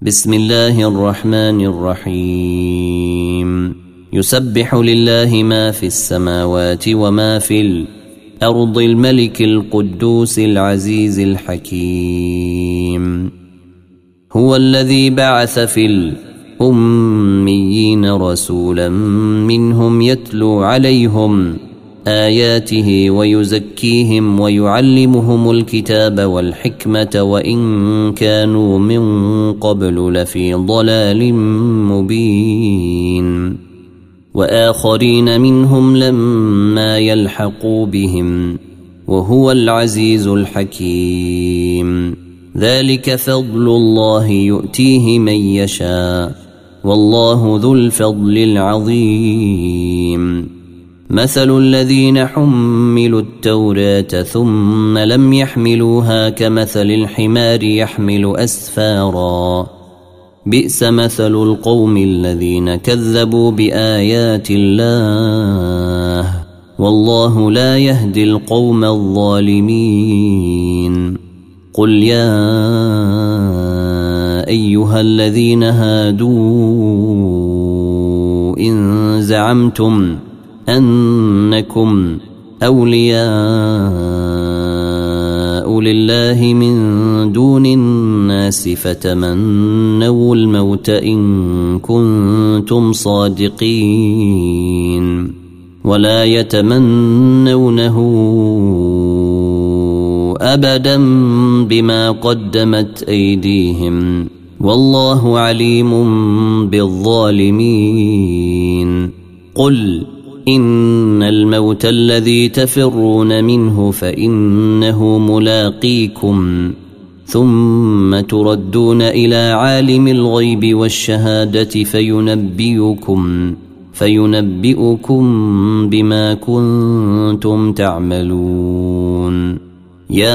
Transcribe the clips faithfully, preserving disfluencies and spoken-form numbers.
بسم الله الرحمن الرحيم يسبح لله ما في السماوات وما في الأرض الملك القدوس العزيز الحكيم هو الذي بعث في الأميين رسولا منهم يتلو عليهم آياته ويزكيهم ويعلمهم الكتاب والحكمة وإن كانوا من قبل لفي ضلال مبين وآخرين منهم لما يلحقوا بهم وهو العزيز الحكيم ذلك فضل الله يؤتيه من يشاء والله ذو الفضل العظيم مثل الذين حملوا التوراة ثم لم يحملوها كمثل الحمار يحمل أسفارا بئس مثل القوم الذين كذبوا بآيات الله والله لا يهدي القوم الظالمين قل يا أيها الذين هادوا إن زعمتم أنكم أولياء لله من دون الناس فتمنوا الموت إن كنتم صادقين ولا يتمنونه أبدا بما قدمت أيديهم والله عليم بالظالمين قل إن الموت الذي تفرون منه فإنه ملاقيكم ثم تردون إلى عالم الغيب والشهادة فينبئكم فينبئكم بما كنتم تعملون يا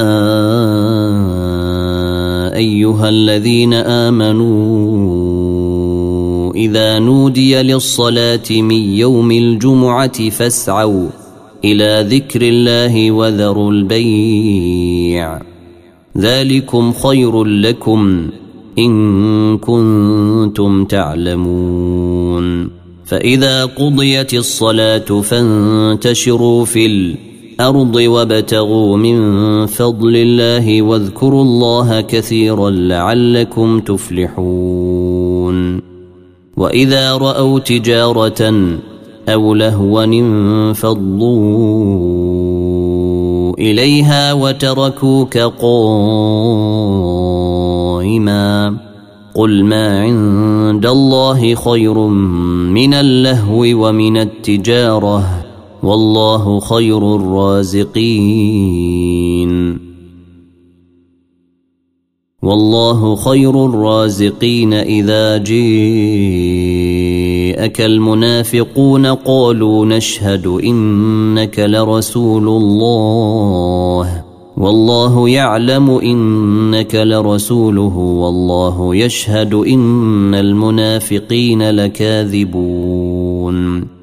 أيها الذين آمنوا إذا نودي للصلاة من يوم الجمعة فاسعوا إلى ذكر الله وذروا البيع ذلكم خير لكم إن كنتم تعلمون فإذا قضيت الصلاة فانتشروا في الأرض وابتغوا من فضل الله واذكروا الله كثيرا لعلكم تفلحون وإذا رأوا تجارة أو لهوا انفضوا إليها وتركوك قائما قل ما عند الله خير من اللهو ومن التجارة والله خير الرازقين والله خير الرازقين إذا جاءك المنافقون قالوا نشهد إنك لرسول الله والله يعلم إنك لرسوله والله يشهد إن المنافقين لكاذبون